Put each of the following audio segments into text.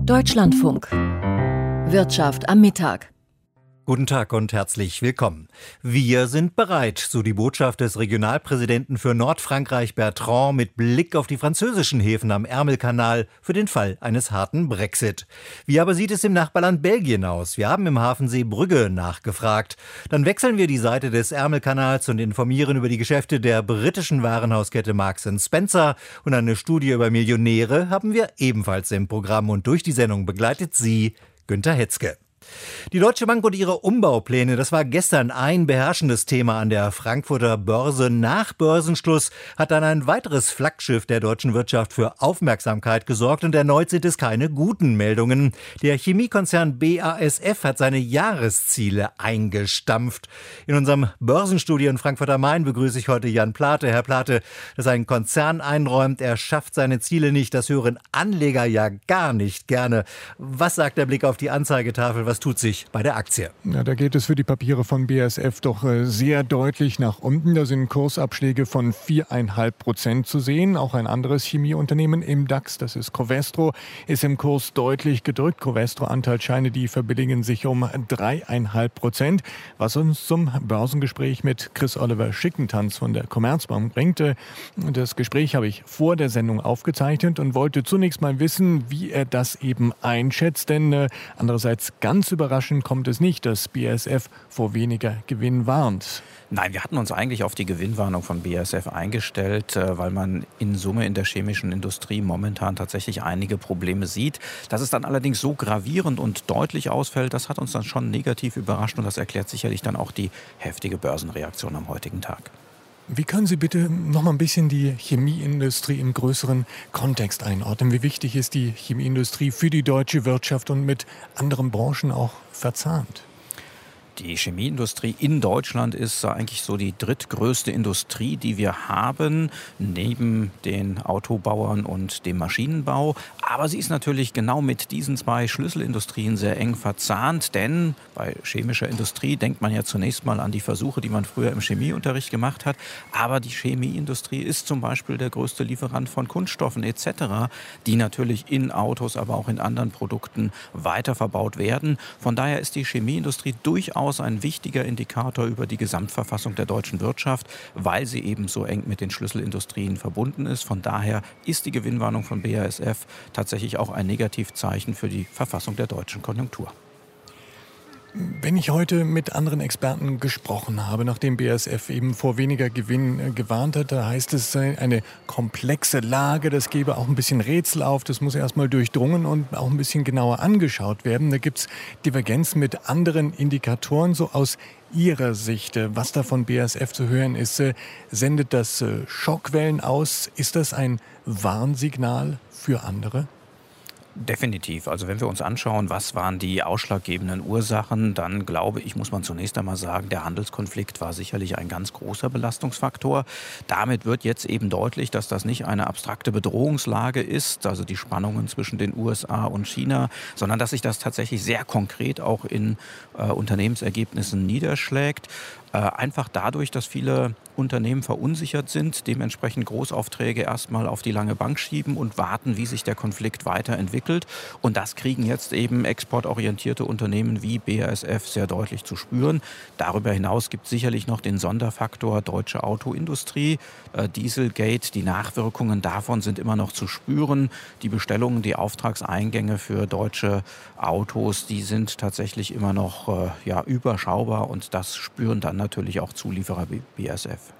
Deutschlandfunk. Wirtschaft am Mittag. Guten Tag und herzlich willkommen. Wir sind bereit, so die Botschaft des Regionalpräsidenten für Nordfrankreich Bertrand mit Blick auf die französischen Häfen am Ärmelkanal für den Fall eines harten Brexit. Wie aber sieht es im Nachbarland Belgien aus? Wir haben im Hafensee Brügge nachgefragt. Dann wechseln wir die Seite des Ärmelkanals und informieren über die Geschäfte der britischen Warenhauskette Marks & Spencer. Und eine Studie über Millionäre haben wir ebenfalls im Programm. Und durch die Sendung begleitet sie Günter Hetzke. Die Deutsche Bank und ihre Umbaupläne, das war gestern ein beherrschendes Thema an der Frankfurter Börse. Nach Börsenschluss hat dann ein weiteres Flaggschiff der deutschen Wirtschaft für Aufmerksamkeit gesorgt und erneut sind es keine guten Meldungen. Der Chemiekonzern BASF hat seine Jahresziele eingestampft. In unserem Börsenstudio in Frankfurt am Main begrüße ich heute Jan Plate. Herr Plate, dass ein Konzern einräumt, er schafft seine Ziele nicht, das hören Anleger ja gar nicht gerne. Was sagt der Blick auf die Anzeigetafel? Was tut sich bei der Aktie? Ja, da geht es für die Papiere von BASF doch sehr deutlich nach unten. Da sind Kursabschläge von 4,5% zu sehen. Auch ein anderes Chemieunternehmen im DAX, das ist Covestro, ist im Kurs deutlich gedrückt. Covestro-Anteilsscheine, die verbilligen sich um 3,5%. Was uns zum Börsengespräch mit Chris-Oliver Schickentanz von der Commerzbank bringt. Das Gespräch habe ich vor der Sendung aufgezeichnet und wollte zunächst mal wissen, wie er das eben einschätzt. Denn andererseits ganz überraschend kommt es nicht, dass BASF vor weniger Gewinn warnt. Nein, wir hatten uns eigentlich auf die Gewinnwarnung von BASF eingestellt, weil man in Summe in der chemischen Industrie momentan tatsächlich einige Probleme sieht. Dass es dann allerdings so gravierend und deutlich ausfällt, das hat uns dann schon negativ überrascht und das erklärt sicherlich dann auch die heftige Börsenreaktion am heutigen Tag. Wie können Sie bitte noch mal ein bisschen die Chemieindustrie im größeren Kontext einordnen? Wie wichtig ist die Chemieindustrie für die deutsche Wirtschaft und mit anderen Branchen auch verzahnt? Die Chemieindustrie in Deutschland ist eigentlich so die drittgrößte Industrie, die wir haben, neben den Autobauern und dem Maschinenbau. Aber sie ist natürlich genau mit diesen zwei Schlüsselindustrien sehr eng verzahnt, denn bei chemischer Industrie denkt man ja zunächst mal an die Versuche, die man früher im Chemieunterricht gemacht hat. Aber die Chemieindustrie ist zum Beispiel der größte Lieferant von Kunststoffen etc., die natürlich in Autos, aber auch in anderen Produkten weiterverbaut werden. Von daher ist die Chemieindustrie durchaus ein wichtiger Indikator über die Gesamtverfassung der deutschen Wirtschaft, weil sie eben so eng mit den Schlüsselindustrien verbunden ist. Von daher ist die Gewinnwarnung von BASF tatsächlich auch ein Negativzeichen für die Verfassung der deutschen Konjunktur. Wenn ich heute mit anderen Experten gesprochen habe, nachdem BASF eben vor weniger Gewinn gewarnt hat, da heißt es eine komplexe Lage, das gebe auch ein bisschen Rätsel auf, das muss erstmal durchdrungen und auch ein bisschen genauer angeschaut werden. Da gibt es Divergenzen mit anderen Indikatoren, so aus Ihrer Sicht, was da von BASF zu hören ist. Sendet das Schockwellen aus? Ist das ein Warnsignal für andere? Definitiv. Also wenn wir uns anschauen, was waren die ausschlaggebenden Ursachen, dann glaube ich, muss man zunächst einmal sagen, der Handelskonflikt war sicherlich ein ganz großer Belastungsfaktor. Damit wird jetzt eben deutlich, dass das nicht eine abstrakte Bedrohungslage ist, also die Spannungen zwischen den USA und China, sondern dass sich das tatsächlich sehr konkret auch in Unternehmensergebnissen niederschlägt. Einfach dadurch, dass viele Unternehmen verunsichert sind, dementsprechend Großaufträge erstmal auf die lange Bank schieben und warten, wie sich der Konflikt weiterentwickelt. Und das kriegen jetzt eben exportorientierte Unternehmen wie BASF sehr deutlich zu spüren. Darüber hinaus gibt es sicherlich noch den Sonderfaktor deutsche Autoindustrie. Dieselgate, die Nachwirkungen davon sind immer noch zu spüren. Die Bestellungen, die Auftragseingänge für deutsche Autos, die sind tatsächlich immer noch überschaubar und das spüren dann natürlich auch Zulieferer wie BASF.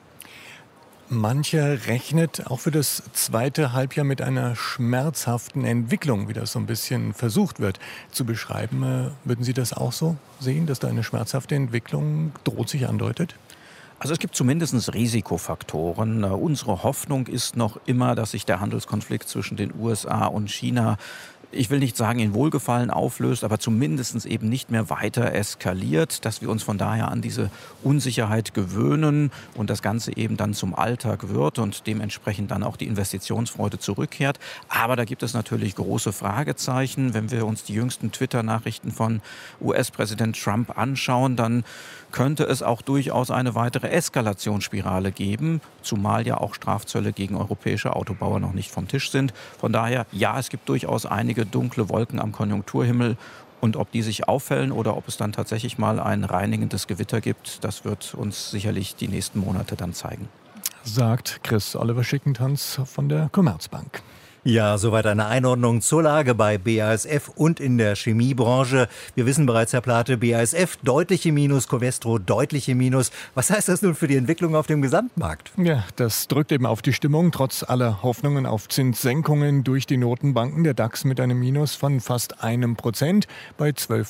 Mancher rechnet auch für das zweite Halbjahr mit einer schmerzhaften Entwicklung, wie das so ein bisschen versucht wird zu beschreiben. Würden Sie das auch so sehen, dass da eine schmerzhafte Entwicklung droht sich andeutet? Also es gibt zumindest Risikofaktoren. Unsere Hoffnung ist noch immer, dass sich der Handelskonflikt zwischen den USA und China, ich will nicht sagen in Wohlgefallen auflöst, aber zumindest eben nicht mehr weiter eskaliert, dass wir uns von daher an diese Unsicherheit gewöhnen und das Ganze eben dann zum Alltag wird und dementsprechend dann auch die Investitionsfreude zurückkehrt. Aber da gibt es natürlich große Fragezeichen. Wenn wir uns die jüngsten Twitter-Nachrichten von US-Präsident Trump anschauen, dann könnte es auch durchaus eine weitere Eskalationsspirale geben, zumal ja auch Strafzölle gegen europäische Autobauer noch nicht vom Tisch sind. Von daher, ja, es gibt durchaus einige einige dunkle Wolken am Konjunkturhimmel. Und ob die sich auffällen oder ob es dann tatsächlich mal ein reinigendes Gewitter gibt, das wird uns sicherlich die nächsten Monate dann zeigen. Sagt Chris Oliver Schickentanz von der Commerzbank. Ja, soweit eine Einordnung zur Lage bei BASF und in der Chemiebranche. Wir wissen bereits, Herr Plate, BASF deutliche Minus, Covestro deutliche Minus. Was heißt das nun für die Entwicklung auf dem Gesamtmarkt? Ja, das drückt eben auf die Stimmung, trotz aller Hoffnungen auf Zinssenkungen durch die Notenbanken. Der DAX mit einem Minus von fast 1% bei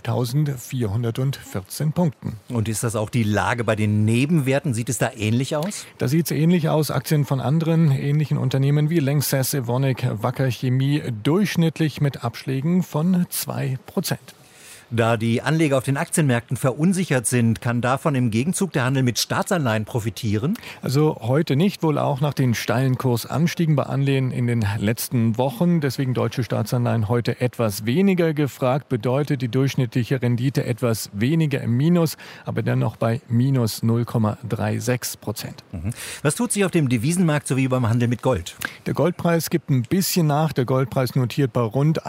12.414 Punkten. Und ist das auch die Lage bei den Nebenwerten? Sieht es da ähnlich aus? Da sieht es ähnlich aus. Aktien von anderen ähnlichen Unternehmen wie Lanxess, Evonik, Wacker Chemie durchschnittlich mit Abschlägen von 2%. Da die Anleger auf den Aktienmärkten verunsichert sind, kann davon im Gegenzug der Handel mit Staatsanleihen profitieren? Also heute nicht, wohl auch nach den steilen Kursanstiegen bei Anleihen in den letzten Wochen. Deswegen deutsche Staatsanleihen heute etwas weniger gefragt. Bedeutet die durchschnittliche Rendite etwas weniger im Minus, aber dennoch bei minus 0,36%. Was tut sich auf dem Devisenmarkt sowie beim Handel mit Gold? Der Goldpreis gibt ein bisschen nach. Der Goldpreis notiert bei rund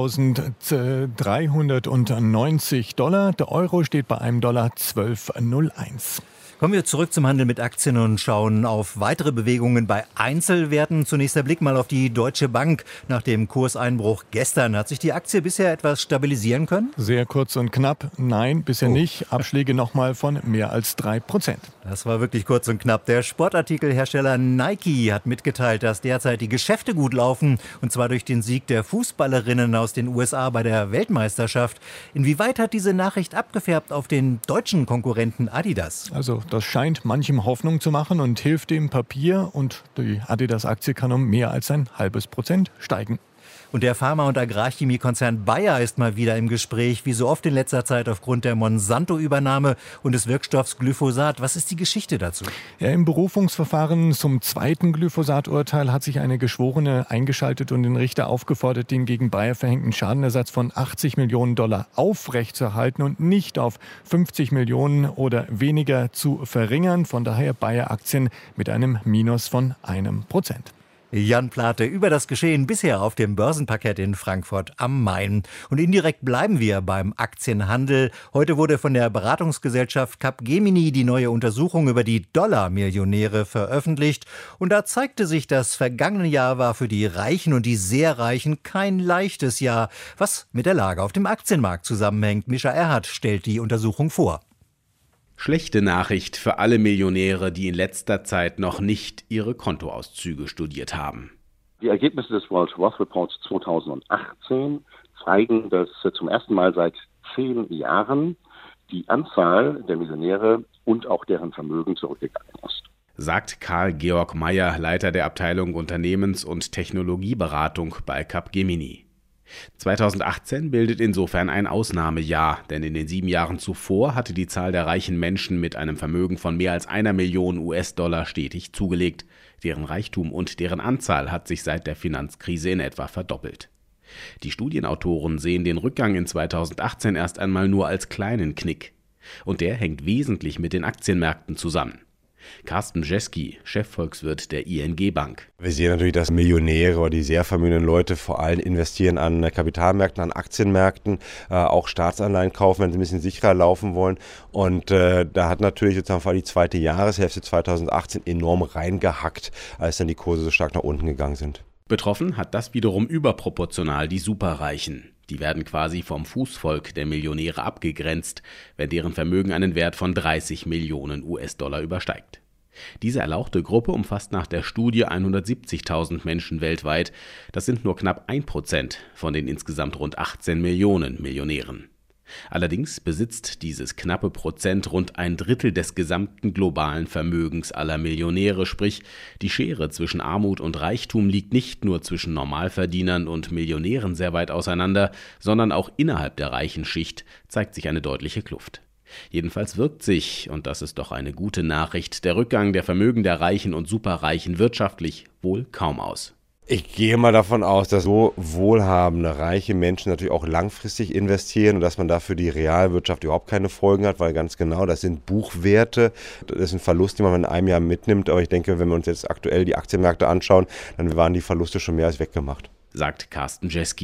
1.390 $. Der Euro steht bei einem Dollar 12,01. Kommen wir zurück zum Handel mit Aktien und schauen auf weitere Bewegungen bei Einzelwerten. Zunächst der Blick mal auf die Deutsche Bank. Nach dem Kurseinbruch gestern hat sich die Aktie bisher etwas stabilisieren können? Sehr kurz und knapp. Nein, bisher nicht. Abschläge nochmal von mehr als 3%. Das war wirklich kurz und knapp. Der Sportartikelhersteller Nike hat mitgeteilt, dass derzeit die Geschäfte gut laufen. Und zwar durch den Sieg der Fußballerinnen aus den USA bei der Weltmeisterschaft. Inwieweit hat diese Nachricht abgefärbt auf den deutschen Konkurrenten Adidas? Also das scheint manchem Hoffnung zu machen und hilft dem Papier. Und die Adidas-Aktie kann um mehr als 0,5% steigen. Und der Pharma- und Agrarchemiekonzern Bayer ist mal wieder im Gespräch, wie so oft in letzter Zeit aufgrund der Monsanto-Übernahme und des Wirkstoffs Glyphosat. Was ist die Geschichte dazu? Ja, im Berufungsverfahren zum zweiten Glyphosat-Urteil hat sich eine Geschworene eingeschaltet und den Richter aufgefordert, den gegen Bayer verhängten Schadenersatz von $80 Millionen aufrechtzuerhalten und nicht auf 50 Millionen oder weniger zu verringern. Von daher Bayer-Aktien mit einem Minus von 1%. Jan Plate über das Geschehen bisher auf dem Börsenparkett in Frankfurt am Main. Und indirekt bleiben wir beim Aktienhandel. Heute wurde von der Beratungsgesellschaft Capgemini die neue Untersuchung über die Dollar-Millionäre veröffentlicht. Und da zeigte sich, das vergangene Jahr war für die Reichen und die sehr Reichen kein leichtes Jahr. Was mit der Lage auf dem Aktienmarkt zusammenhängt, Mischa Erhardt stellt die Untersuchung vor. Schlechte Nachricht für alle Millionäre, die in letzter Zeit noch nicht ihre Kontoauszüge studiert haben. Die Ergebnisse des World Wealth Reports 2018 zeigen, dass zum ersten Mal seit 10 Jahren die Anzahl der Millionäre und auch deren Vermögen zurückgegangen ist. Sagt Karl-Georg Meyer, Leiter der Abteilung Unternehmens- und Technologieberatung bei Capgemini. 2018 bildet insofern ein Ausnahmejahr, denn in den 7 Jahren zuvor hatte die Zahl der reichen Menschen mit einem Vermögen von mehr als $1 Million stetig zugelegt. Deren Reichtum und deren Anzahl hat sich seit der Finanzkrise in etwa verdoppelt. Die Studienautoren sehen den Rückgang in 2018 erst einmal nur als kleinen Knick. Und der hängt wesentlich mit den Aktienmärkten zusammen. Carsten Bjeski, Chefvolkswirt der ING Bank. Wir sehen natürlich, dass Millionäre oder die sehr vermögenden Leute vor allem investieren an Kapitalmärkten, an Aktienmärkten, auch Staatsanleihen kaufen, wenn sie ein bisschen sicherer laufen wollen. Und da hat natürlich sozusagen vor allem die zweite Jahreshälfte 2018 enorm reingehackt, als dann die Kurse so stark nach unten gegangen sind. Betroffen hat das wiederum überproportional die Superreichen. Die werden quasi vom Fußvolk der Millionäre abgegrenzt, wenn deren Vermögen einen Wert von $30 Millionen übersteigt. Diese erlauchte Gruppe umfasst nach der Studie 170.000 Menschen weltweit. Das sind nur knapp 1% von den insgesamt rund 18 Millionen Millionären. Allerdings besitzt dieses knappe Prozent rund 1/3 des gesamten globalen Vermögens aller Millionäre, sprich die Schere zwischen Armut und Reichtum liegt nicht nur zwischen Normalverdienern und Millionären sehr weit auseinander, sondern auch innerhalb der reichen Schicht zeigt sich eine deutliche Kluft. Jedenfalls wirkt sich, und das ist doch eine gute Nachricht, der Rückgang der Vermögen der Reichen und Superreichen wirtschaftlich wohl kaum aus. Ich gehe mal davon aus, dass so wohlhabende, reiche Menschen natürlich auch langfristig investieren und dass man dafür die Realwirtschaft überhaupt keine Folgen hat, weil ganz genau, das sind Buchwerte, das ist ein Verlust, den man in einem Jahr mitnimmt. Aber ich denke, wenn wir uns jetzt aktuell die Aktienmärkte anschauen, dann waren die Verluste schon mehr als weggemacht. Sagt Carsten Bjeski.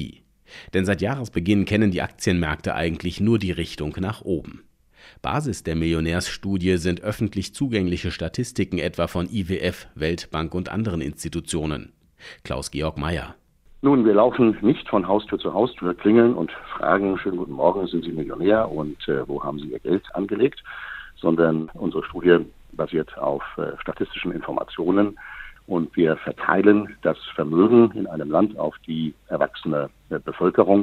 Denn seit Jahresbeginn kennen die Aktienmärkte eigentlich nur die Richtung nach oben. Basis der Millionärsstudie sind öffentlich zugängliche Statistiken etwa von IWF, Weltbank und anderen Institutionen. Klaus-Georg Mayer. Nun, wir laufen nicht von Haustür zu Haustür, klingeln und fragen, schönen guten Morgen, sind Sie Millionär und wo haben Sie Ihr Geld angelegt? Sondern unsere Studie basiert auf statistischen Informationen und wir verteilen das Vermögen in einem Land auf die erwachsene Bevölkerung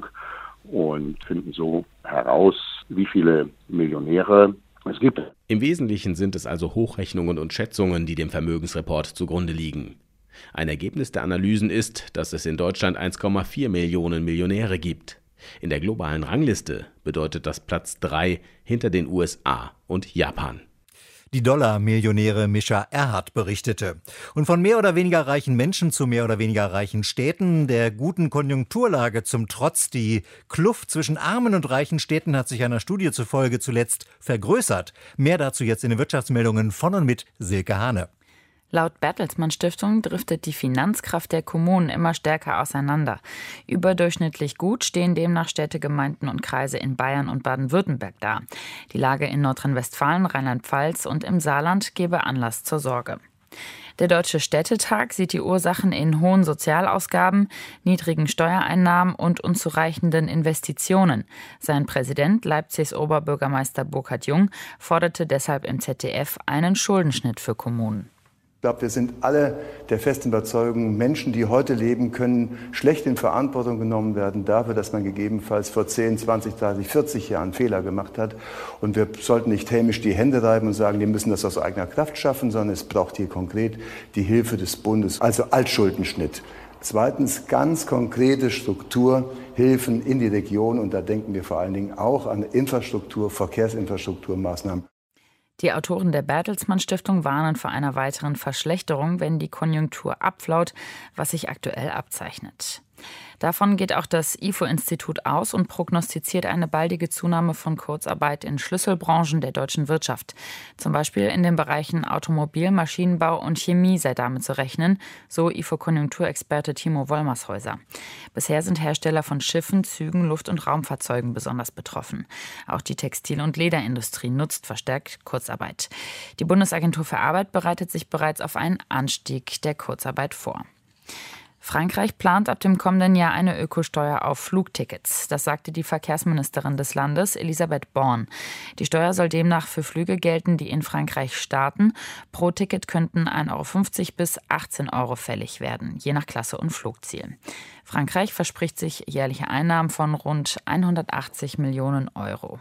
und finden so heraus, wie viele Millionäre es gibt. Im Wesentlichen sind es also Hochrechnungen und Schätzungen, die dem Vermögensreport zugrunde liegen. Ein Ergebnis der Analysen ist, dass es in Deutschland 1,4 Millionen Millionäre gibt. In der globalen Rangliste bedeutet das Platz 3 hinter den USA und Japan. Die Dollar-Millionäre Mischa Erhardt berichtete. Und von mehr oder weniger reichen Menschen zu mehr oder weniger reichen Städten, der guten Konjunkturlage zum Trotz, die Kluft zwischen armen und reichen Städten hat sich einer Studie zufolge zuletzt vergrößert. Mehr dazu jetzt in den Wirtschaftsmeldungen von und mit Silke Hane. Laut Bertelsmann Stiftung driftet die Finanzkraft der Kommunen immer stärker auseinander. Überdurchschnittlich gut stehen demnach Städte, Gemeinden und Kreise in Bayern und Baden-Württemberg da. Die Lage in Nordrhein-Westfalen, Rheinland-Pfalz und im Saarland gebe Anlass zur Sorge. Der Deutsche Städtetag sieht die Ursachen in hohen Sozialausgaben, niedrigen Steuereinnahmen und unzureichenden Investitionen. Sein Präsident, Leipzigs Oberbürgermeister Burkhard Jung, forderte deshalb im ZDF einen Schuldenschnitt für Kommunen. Ich glaube, wir sind alle der festen Überzeugung, Menschen, die heute leben, können schlecht in Verantwortung genommen werden dafür, dass man gegebenenfalls vor 10, 20, 30, 40 Jahren Fehler gemacht hat. Und wir sollten nicht hämisch die Hände reiben und sagen, die müssen das aus eigener Kraft schaffen, sondern es braucht hier konkret die Hilfe des Bundes, also Altschuldenschnitt. Zweitens ganz konkrete Strukturhilfen in die Region und da denken wir vor allen Dingen auch an Infrastruktur, Verkehrsinfrastrukturmaßnahmen. Die Autoren der Bertelsmann Stiftung warnen vor einer weiteren Verschlechterung, wenn die Konjunktur abflaut, was sich aktuell abzeichnet. Davon geht auch das IFO-Institut aus und prognostiziert eine baldige Zunahme von Kurzarbeit in Schlüsselbranchen der deutschen Wirtschaft. Zum Beispiel in den Bereichen Automobil, Maschinenbau und Chemie sei damit zu rechnen, so IFO-Konjunkturexperte Timo Wollmershäuser. Bisher sind Hersteller von Schiffen, Zügen, Luft- und Raumfahrzeugen besonders betroffen. Auch die Textil- und Lederindustrie nutzt verstärkt Kurzarbeit. Die Bundesagentur für Arbeit bereitet sich bereits auf einen Anstieg der Kurzarbeit vor. Frankreich plant ab dem kommenden Jahr eine Ökosteuer auf Flugtickets. Das sagte die Verkehrsministerin des Landes, Elisabeth Born. Die Steuer soll demnach für Flüge gelten, die in Frankreich starten. Pro Ticket könnten 1,50 € bis 18 € fällig werden, je nach Klasse und Flugziel. Frankreich verspricht sich jährliche Einnahmen von rund 180 Millionen €.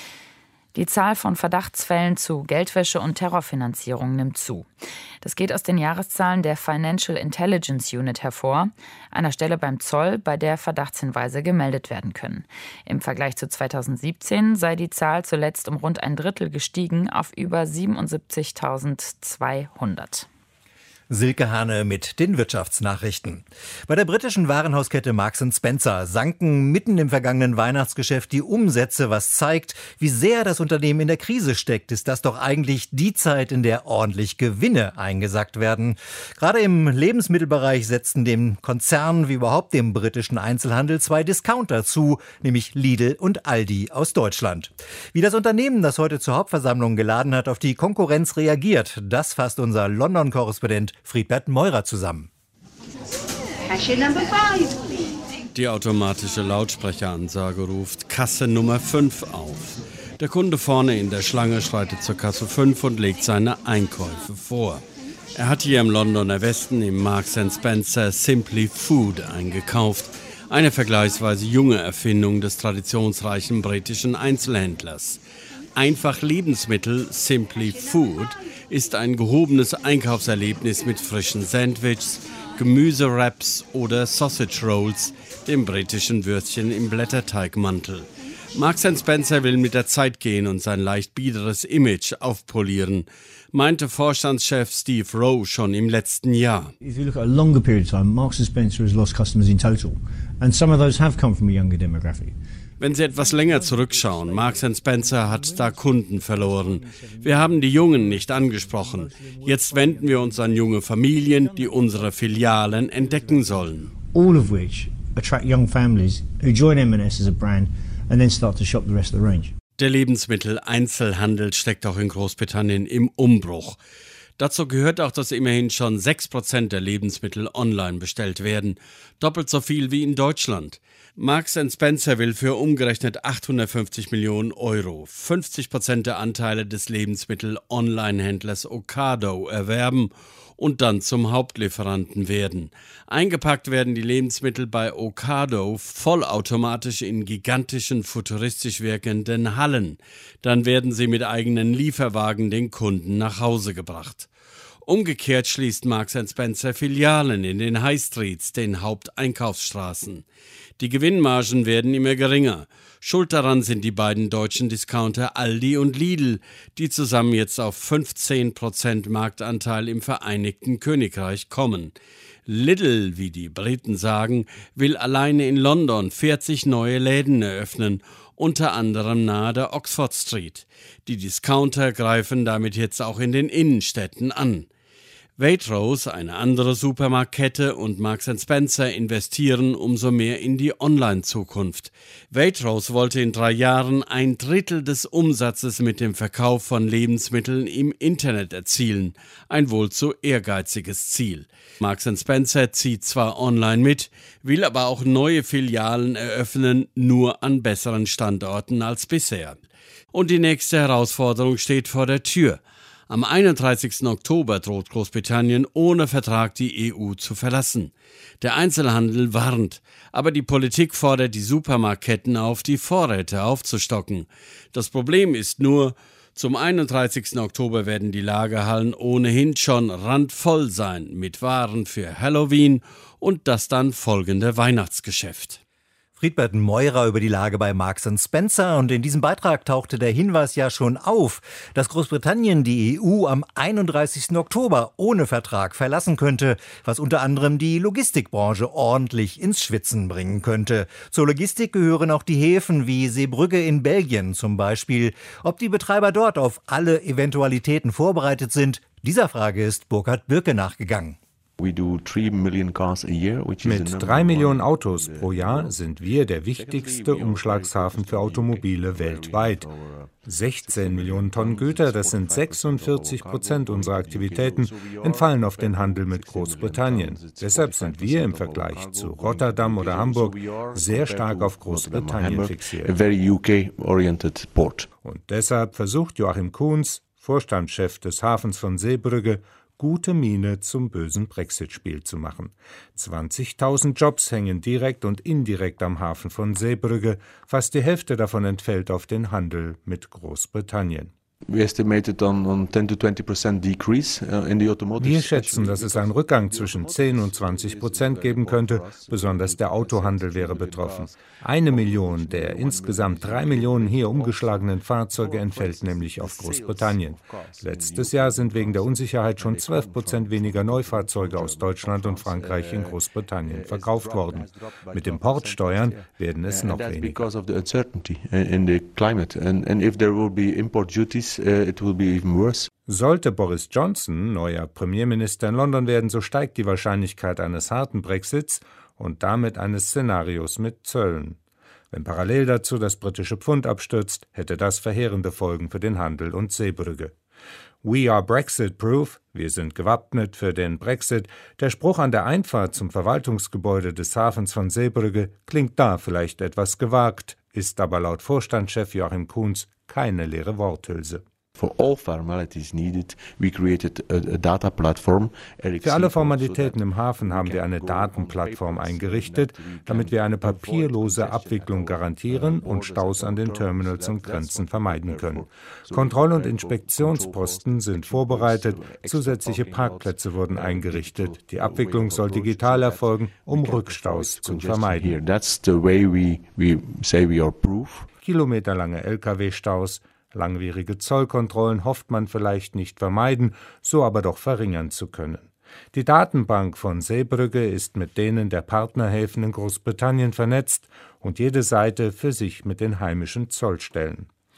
Die Zahl von Verdachtsfällen zu Geldwäsche und Terrorfinanzierung nimmt zu. Das geht aus den Jahreszahlen der Financial Intelligence Unit hervor, einer Stelle beim Zoll, bei der Verdachtshinweise gemeldet werden können. Im Vergleich zu 2017 sei die Zahl zuletzt um rund ein Drittel gestiegen auf über 77.200. Silke Hane mit den Wirtschaftsnachrichten. Bei der britischen Warenhauskette Marks & Spencer sanken mitten im vergangenen Weihnachtsgeschäft die Umsätze, was zeigt, wie sehr das Unternehmen in der Krise steckt. Ist das doch eigentlich die Zeit, in der ordentlich Gewinne eingesackt werden. Gerade im Lebensmittelbereich setzten dem Konzern wie überhaupt dem britischen Einzelhandel 2 Discounter zu, nämlich Lidl und Aldi aus Deutschland. Wie das Unternehmen, das heute zur Hauptversammlung geladen hat, auf die Konkurrenz reagiert, das fasst unser London-Korrespondent Friedbert Meurer zusammen. Die automatische Lautsprecheransage ruft Kasse Nummer 5 auf. Der Kunde vorne in der Schlange schreitet zur Kasse 5 und legt seine Einkäufe vor. Er hat hier im Londoner Westen im Marks & Spencer Simply Food eingekauft. Eine vergleichsweise junge Erfindung des traditionsreichen britischen Einzelhändlers. Einfach Lebensmittel Simply Food ist ein gehobenes Einkaufserlebnis mit frischen Sandwiches, Gemüsewraps oder Sausage Rolls, dem britischen Würstchen im Blätterteigmantel. Marks & Spencer will mit der Zeit gehen und sein leicht biederes Image aufpolieren, meinte Vorstandschef Steve Rowe schon im letzten Jahr. If you look at a longer period of time, Marks & Spencer has lost customers in total, and some of those have come from a younger demographic. Wenn Sie etwas länger zurückschauen, Marks & Spencer hat da Kunden verloren. Wir haben die Jungen nicht angesprochen. Jetzt wenden wir uns an junge Familien, die unsere Filialen entdecken sollen. All of which attract young families who join M&S as a brand and then start to shop the rest of the range. Der Lebensmitteleinzelhandel steckt auch in Großbritannien im Umbruch. Dazu gehört auch, dass immerhin schon 6% der Lebensmittel online bestellt werden. Doppelt so viel wie in Deutschland. Marks & Spencer will für umgerechnet 850 Millionen Euro 50% der Anteile des Lebensmittel-Online-Händlers Ocado erwerben und dann zum Hauptlieferanten werden. Eingepackt werden die Lebensmittel bei Ocado vollautomatisch in gigantischen, futuristisch wirkenden Hallen. Dann werden sie mit eigenen Lieferwagen den Kunden nach Hause gebracht. Umgekehrt schließt Marks & Spencer Filialen in den High Streets, den Haupteinkaufsstraßen. Die Gewinnmargen werden immer geringer. Schuld daran sind die beiden deutschen Discounter Aldi und Lidl, die zusammen jetzt auf 15% Marktanteil im Vereinigten Königreich kommen. Lidl, wie die Briten sagen, will alleine in London 40 neue Läden eröffnen, unter anderem nahe der Oxford Street. Die Discounter greifen damit jetzt auch in den Innenstädten an. Waitrose, eine andere Supermarktkette, und Marks & Spencer investieren umso mehr in die Online-Zukunft. Waitrose wollte in 3 Jahren 1/3 des Umsatzes mit dem Verkauf von Lebensmitteln im Internet erzielen. Ein wohl zu ehrgeiziges Ziel. Marks & Spencer zieht zwar online mit, will aber auch neue Filialen eröffnen, nur an besseren Standorten als bisher. Und die nächste Herausforderung steht vor der Tür. Am 31. Oktober droht Großbritannien ohne Vertrag die EU zu verlassen. Der Einzelhandel warnt, aber die Politik fordert die Supermarktketten auf, die Vorräte aufzustocken. Das Problem ist nur, zum 31. Oktober werden die Lagerhallen ohnehin schon randvoll sein mit Waren für Halloween und das dann folgende Weihnachtsgeschäft. Friedbert Meurer über die Lage bei Marks & Spencer, und in diesem Beitrag tauchte der Hinweis ja schon auf, dass Großbritannien die EU am 31. Oktober ohne Vertrag verlassen könnte, was unter anderem die Logistikbranche ordentlich ins Schwitzen bringen könnte. Zur Logistik gehören auch die Häfen wie Zeebrugge in Belgien zum Beispiel. Ob die Betreiber dort auf alle Eventualitäten vorbereitet sind, dieser Frage ist Burkhard Birke nachgegangen. Mit 3 Millionen Autos pro Jahr sind wir der wichtigste Umschlagshafen für Automobile weltweit. 16 Millionen Tonnen Güter, das sind 46% unserer Aktivitäten, entfallen auf den Handel mit Großbritannien. Deshalb sind wir im Vergleich zu Rotterdam oder Hamburg sehr stark auf Großbritannien fixiert. Und deshalb versucht Joachim Kuhns, Vorstandschef des Hafens von Zeebrugge, gute Miene zum bösen Brexit-Spiel zu machen. 20.000 Jobs hängen direkt und indirekt am Hafen von Zeebrugge. Fast die Hälfte davon entfällt auf den Handel mit Großbritannien. Wir schätzen, dass es einen Rückgang zwischen 10 und 20% geben könnte. Besonders der Autohandel wäre betroffen. 1 Million der insgesamt 3 Millionen hier umgeschlagenen Fahrzeuge entfällt nämlich auf Großbritannien. Letztes Jahr sind wegen der Unsicherheit schon 12% weniger Neufahrzeuge aus Deutschland und Frankreich in Großbritannien verkauft worden. Mit Importsteuern werden es noch weniger. Sollte Boris Johnson neuer Premierminister in London werden, so steigt die Wahrscheinlichkeit eines harten Brexits und damit eines Szenarios mit Zöllen. Wenn parallel dazu das britische Pfund abstürzt, hätte das verheerende Folgen für den Handel und Zeebrugge. We are Brexit-proof, wir sind gewappnet für den Brexit. Der Spruch an der Einfahrt zum Verwaltungsgebäude des Hafens von Zeebrugge klingt da vielleicht etwas gewagt, ist aber laut Vorstandschef Joachim Kuhns keine leere Worthülse. Für alle Formalitäten im Hafen haben wir eine Datenplattform eingerichtet, damit wir eine papierlose Abwicklung garantieren und Staus an den Terminals und Grenzen vermeiden können. Kontroll- und Inspektionsposten sind vorbereitet, zusätzliche Parkplätze wurden eingerichtet. Die Abwicklung soll digital erfolgen, um Rückstaus zu vermeiden. Kilometerlange Lkw-Staus, langwierige Zollkontrollen hofft man vielleicht nicht vermeiden, so aber doch verringern zu können. Die Datenbank von Zeebrugge ist mit denen der Partnerhäfen in Großbritannien vernetzt und jede Seite für sich mit den heimischen Zollstellen.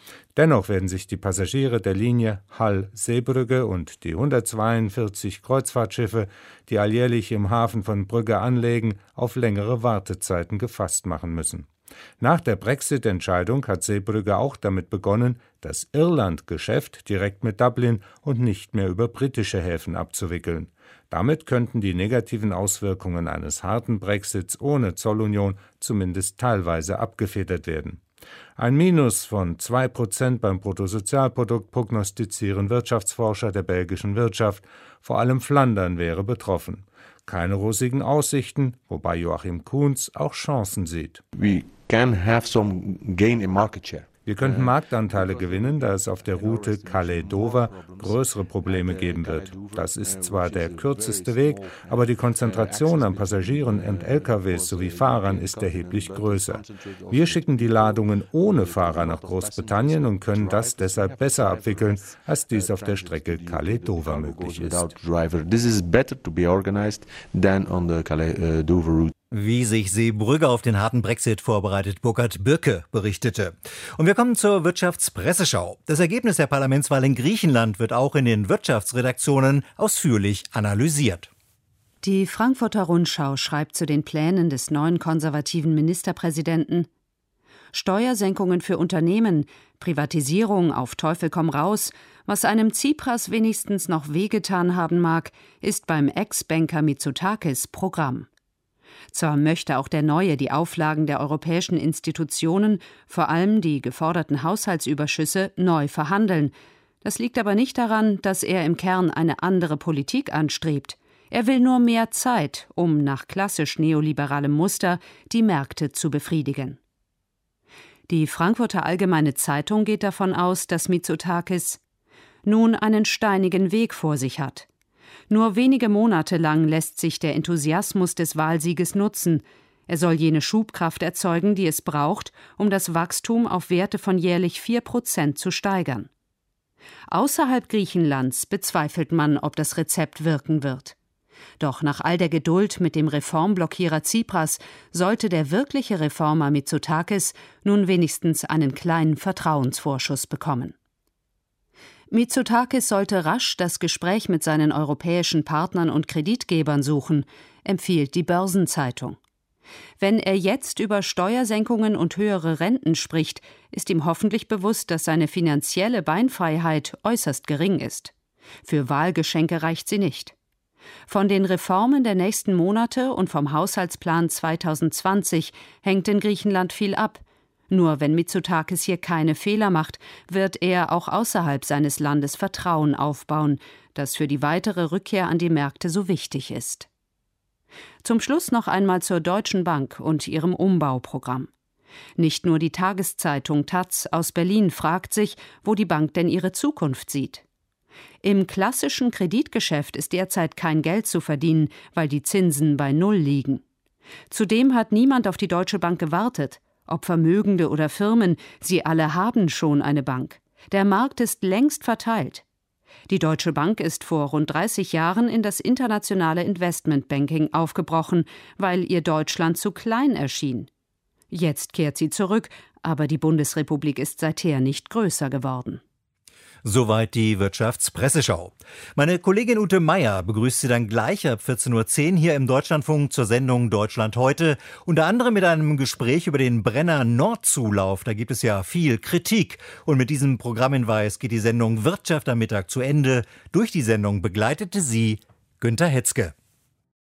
Dennoch werden sich die Passagiere der Linie Hall-Seebrugge und die 142 Kreuzfahrtschiffe, die alljährlich im Hafen von Brügge anlegen, auf längere Wartezeiten gefasst machen müssen. Nach der Brexit-Entscheidung hat Seebrugge auch damit begonnen, das Irland-Geschäft direkt mit Dublin und nicht mehr über britische Häfen abzuwickeln. Damit könnten die negativen Auswirkungen eines harten Brexits ohne Zollunion zumindest teilweise abgefedert werden. Ein Minus von 2% beim Bruttosozialprodukt prognostizieren Wirtschaftsforscher der belgischen Wirtschaft. Vor allem Flandern wäre betroffen. Keine rosigen Aussichten, wobei Joachim Kuhns auch Chancen sieht. We can have some gain in market share. Wir könnten Marktanteile gewinnen, da es auf der Route Calais-Dover größere Probleme geben wird. Das ist zwar der kürzeste Weg, aber die Konzentration an Passagieren und LKWs sowie Fahrern ist erheblich größer. Wir schicken die Ladungen ohne Fahrer nach Großbritannien und können das deshalb besser abwickeln, als dies auf der Strecke Calais-Dover möglich ist. This is better to be organized than on the Calais-Dover route. Wie sich Seebrugge auf den harten Brexit vorbereitet, Burkhard Birke berichtete. Und wir kommen zur Wirtschaftspresseschau. Das Ergebnis der Parlamentswahl in Griechenland wird auch in den Wirtschaftsredaktionen ausführlich analysiert. Die Frankfurter Rundschau schreibt zu den Plänen des neuen konservativen Ministerpräsidenten: Steuersenkungen für Unternehmen, Privatisierung auf Teufel komm raus. Was einem Tsipras wenigstens noch wehgetan haben mag, ist beim Ex-Banker Mitsotakis Programm. Zwar möchte auch der Neue die Auflagen der europäischen Institutionen, vor allem die geforderten Haushaltsüberschüsse, neu verhandeln. Das liegt aber nicht daran, dass er im Kern eine andere Politik anstrebt. Er will nur mehr Zeit, um nach klassisch neoliberalem Muster die Märkte zu befriedigen. Die Frankfurter Allgemeine Zeitung geht davon aus, dass Mitsotakis nun einen steinigen Weg vor sich hat. Nur wenige Monate lang lässt sich der Enthusiasmus des Wahlsieges nutzen. Er soll jene Schubkraft erzeugen, die es braucht, um das Wachstum auf Werte von jährlich 4% zu steigern. Außerhalb Griechenlands bezweifelt man, ob das Rezept wirken wird. Doch nach all der Geduld mit dem Reformblockierer Tsipras sollte der wirkliche Reformer Mitsotakis nun wenigstens einen kleinen Vertrauensvorschuss bekommen. Mitsotakis sollte rasch das Gespräch mit seinen europäischen Partnern und Kreditgebern suchen, empfiehlt die Börsenzeitung. Wenn er jetzt über Steuersenkungen und höhere Renten spricht, ist ihm hoffentlich bewusst, dass seine finanzielle Beinfreiheit äußerst gering ist. Für Wahlgeschenke reicht sie nicht. Von den Reformen der nächsten Monate und vom Haushaltsplan 2020 hängt in Griechenland viel ab. Nur wenn Mitsotakis hier keine Fehler macht, wird er auch außerhalb seines Landes Vertrauen aufbauen, das für die weitere Rückkehr an die Märkte so wichtig ist. Zum Schluss noch einmal zur Deutschen Bank und ihrem Umbauprogramm. Nicht nur die Tageszeitung taz aus Berlin fragt sich, wo die Bank denn ihre Zukunft sieht. Im klassischen Kreditgeschäft ist derzeit kein Geld zu verdienen, weil die Zinsen bei Null liegen. Zudem hat niemand auf die Deutsche Bank gewartet. Ob Vermögende oder Firmen, sie alle haben schon eine Bank. Der Markt ist längst verteilt. Die Deutsche Bank ist vor rund 30 Jahren in das internationale Investmentbanking aufgebrochen, weil ihr Deutschland zu klein erschien. Jetzt kehrt sie zurück, aber die Bundesrepublik ist seither nicht größer geworden. Soweit die Wirtschaftspresseschau. Meine Kollegin Ute Meier begrüßt Sie dann gleich ab 14.10 Uhr hier im Deutschlandfunk zur Sendung Deutschland heute. Unter anderem mit einem Gespräch über den Brenner-Nord-Zulauf. Da gibt es ja viel Kritik. Und mit diesem Programmhinweis geht die Sendung Wirtschaft am Mittag zu Ende. Durch die Sendung begleitete sie Günter Hetzke.